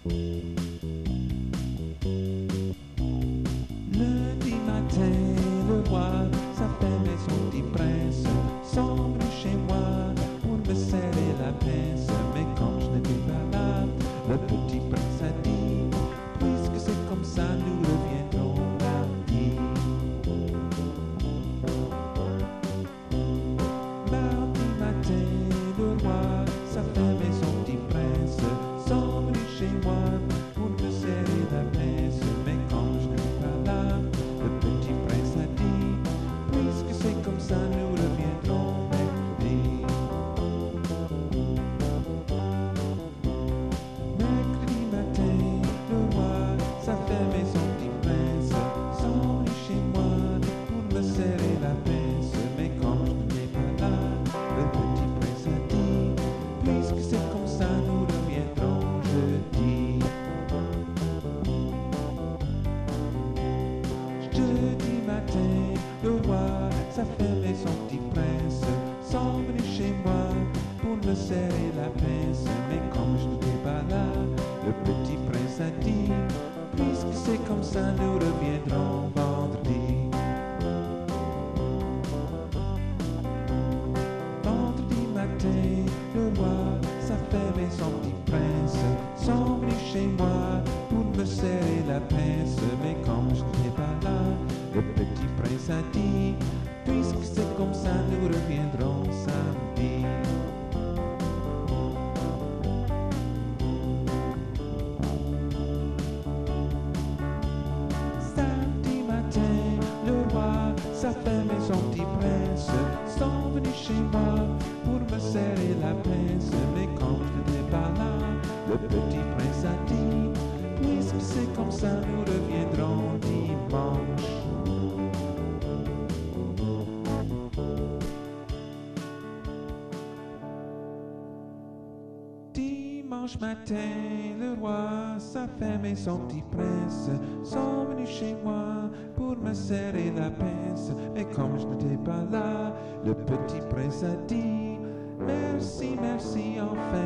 Lundi matin, le roi, sa femme et son petit prince sont venus chez moi pour me serrer la pince. Mais quand je n'étais pas là, le petit prince a dit, puisque c'est comme ça, nous reviendrons mardi. Mardi matin, le roi, sa femme et son petit prince sont venus chez moi pour me serrer la pince. Mais quand je n'étais pas là, le petit prince a dit, puisque c'est comme ça, nous reviendrons mercredi. Mercredi matin, le roi, sa femme et son petit prince sont venus chez moi pour me serrer la pince. Mais quand je n'étais pas là, le petit prince a dit, puisque c'est comme ça, nous reviendrons jeudi. Jeudi matin, le roi, sa femme et son petit prince sont venus chez moi pour me serrer la pince. Mais comme je n'étais pas là, le petit prince a dit, puisque c'est comme ça, nous reviendrons vendredi. Vendredi matin, le roi, sa femme et son petit prince sont venus chez moi pour me serrer la pince. Mais comme je n'étais pas là, le petit prince a dit, puisque c'est comme ça, nous reviendrons samedi. Samedi matin, le roi, sa femme et son petit prince sont venus chez moi pour me serrer la pince. Mais quand je n'étais pas là, le petit prince a dit, puisque c'est comme ça, nous reviendrons dimanche. Dimanche matin, le roi, sa femme et son petit prince sont venus chez moi pour me serrer la pince. Mais comme je n'étais pas là, le petit prince a dit, merci, merci, enfin